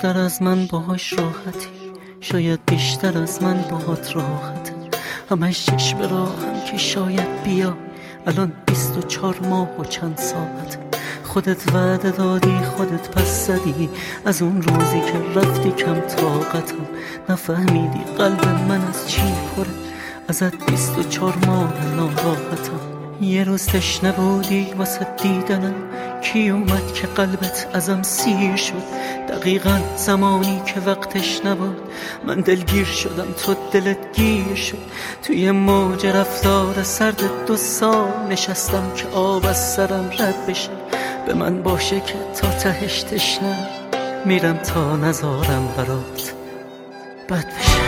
بیشتر از من باهاش راحتی، شاید بیشتر از من باهات راحته. همش چشم راهم که شاید بیا، الان 24 ماه و چند ساعته. خودت وعده دادی خودت پس زدی، از اون روزی که رفتی کم طاقتم. نفهمیدی قلب من از چی پره، ازت 24 ماه ناراحتم. یه روز تشنه بودی واسه دیدنم، کی اومد که قلبت ازم سیر شد؟ دقیقاً زمانی که وقتش نبود، من دلگیر شدم تو دلت گیر شد. توی موج رفتار سرد 2 سال نشستم که آب از سرم رد بشه. به من باشه که تا تهش تشنه میرم تا نذارم برات بد بشه.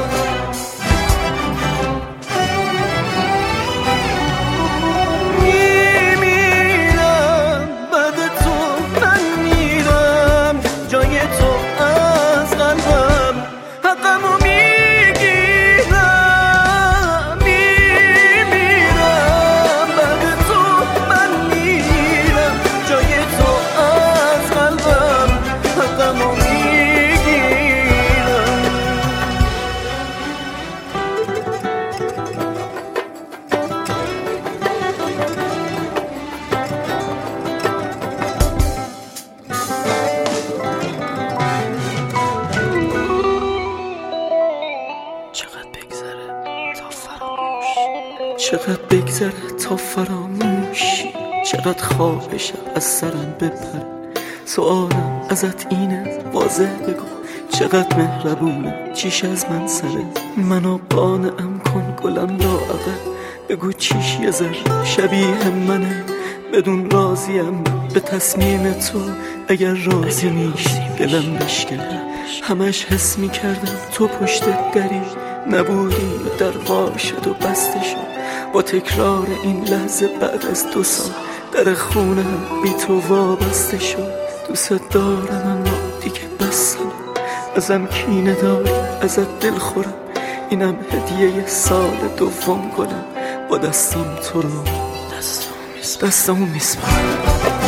چقدر بگذره تا فراموشی، چقدر خواهشم از سرم بپره. سوالم ازت اینه واضح بگو، چقدر مهربونه چیش از من سره. منو قانعم کن گلم لاغره، بگو چیش یه ذره شبیه منه. بدون راضیم به تصمیم تو، اگر راضی میشی دلم بشکنه. همش حس میکردم تو پشت دری نبودی و در وا شد و بسته شد. با تکرار این لحظه بعد از 2 سال در خونم بی تو وابسته شد. دوست دارم اما دیگه بسم، ازم کینه داری ازت دل خورم. اینم هدیه سال 2 گلم، با دستم تو رو دستمو میسپارم.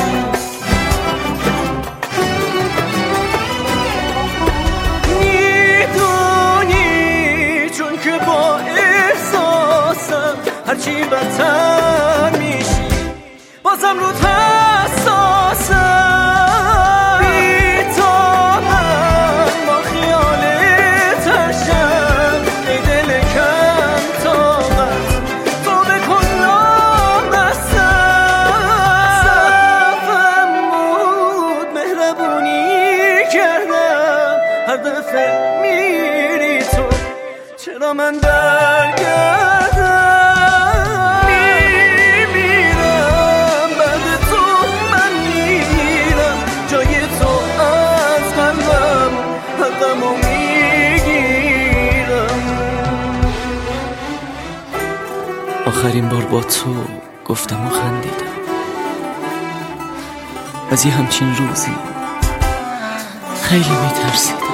هرچی بدتر میشی بازم رو حساسم. بی تو من با خیالت هرشم، ای دل کم طاقت تو بکن نامستم. صفم بود مهربونی کردم، هر دفعه میری تو چرا من برگردم؟ آخرین بار با تو گفتم و خندیدم، از یه همچین روزی خیلی میترسیدم.